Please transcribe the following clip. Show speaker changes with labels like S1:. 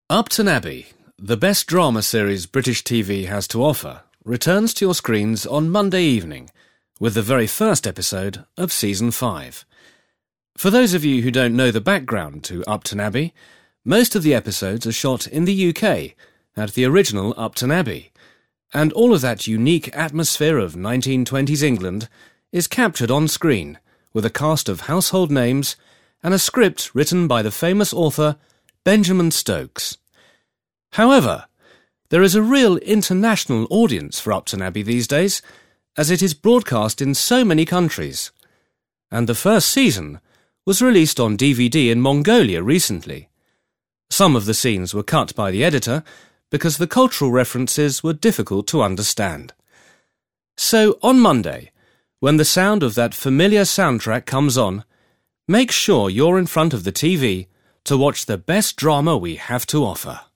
S1: Upton Abbey, the best drama series British TV has to offer, returns to your screens on Monday evening with the very first episode of Season 5. For those of you who don't know the background to Upton Abbey, most of the episodes are shot in the UK at the original Upton Abbey, and all of that unique atmosphere of 1920s England is captured on screen with a cast of household names and a script written by the famous author Benjamin Stokes. However, there is a real international audience for Upton Abbey these days, as it is broadcast in so many countries. And the first season was released on DVD in Mongolia recently. Some of the scenes were cut by the editor because the cultural references were difficult to understand. So on Monday, when the sound of that familiar soundtrack comes on, make sure you're in front of the TV to watch the best drama we have to offer.